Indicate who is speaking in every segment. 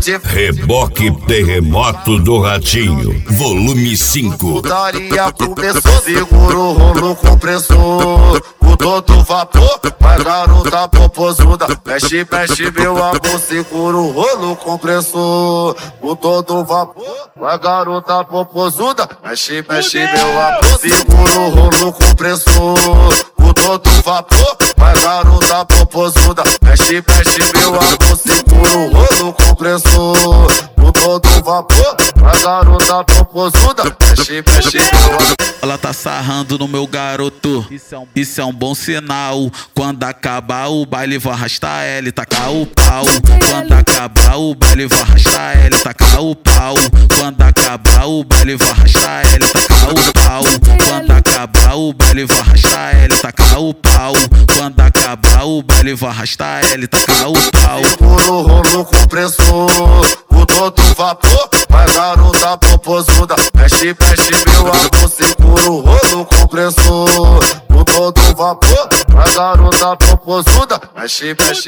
Speaker 1: de
Speaker 2: Reboque Terremoto do Ratinho, volume 5.
Speaker 1: putaria começou, segura o rolo compressor, o todo vapor, vai garota popozuda, mexe, mexe meu amor, segura o rolo compressor, o todo vapor, vai garota popozuda, mexe, mexe meu amor, segura o rolo compressor, o todo vapor, vai garota popozuda, mexe, mexe meu amor, segura o rolo compressor, o todo vapor, vai garota popozuda, mexe, mexe meu amor.
Speaker 3: Ela tá sarrando no meu garoto, isso é um bom sinal. Quando acabar o baile vou arrastar ela e tacar o pau. Quando acabar o baile vou arrastar ela e tacar o pau. Quando acabar o baile vou arrastar ela e tacar o pau. Quando acabar o baile vou arrastar ela e tacar o pau. Quando acabar o baile vou arrastar ela e tacar o pau.
Speaker 1: Segura o rolo compressor, o todo vapor, vai garota popozuda, mexe, mexe meu amor, segura o rolo compressor, o todo vapor, vai garota popozuda, mexe, mexe.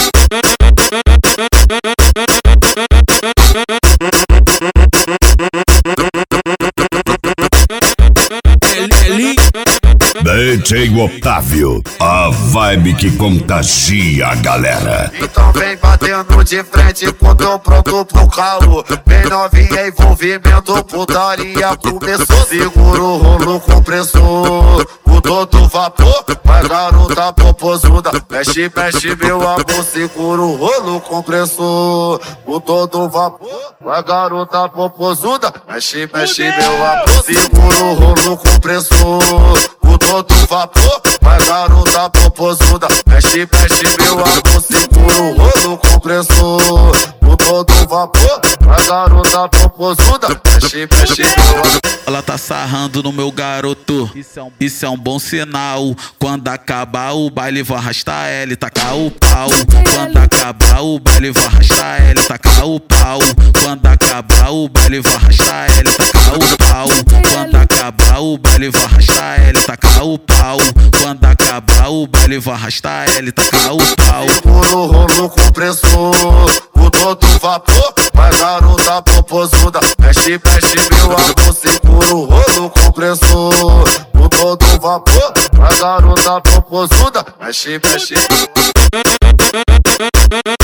Speaker 2: DJ Otávio, a vibe que contagia a galera.
Speaker 1: Então vem batendo de frente, tô pronto pro calo. Vem novinha, envolvimento, putaria começou. Segura o rolo compressor, o todo vapor, vai garota popozuda, mexe, mexe meu amor, segura o rolo compressor, o todo vapor, vai garota popozuda, mexe, mexe meu amor, segura o rolo compressor, o todo vapor, vai garota popozuda, mexe, mexe meu amor, segura o rolo compressor, o todo vapor, vai garota popozuda, mexe, mexe meu amor.
Speaker 3: Ela tá sarrando no meu garoto, isso é um bom sinal. Quando acabar o baile vou arrastar ela e tacar o pau. Quando acabar o baile vou arrastar ela e tacar o pau. Quando acabar o baile vou arrastar ela e tacar o pau. Quando acabar o baile vou arrastar ela e tacar o pau. Quando acabar o baile vou arrastar ela e tacar o pau.
Speaker 1: Segura o rolo compressor, o todo vapor, vai garota popozuda, mexe, mexe meu amor, segura o rolo compressor, o todo vapor, vai garota popozuda, mexe, mexe.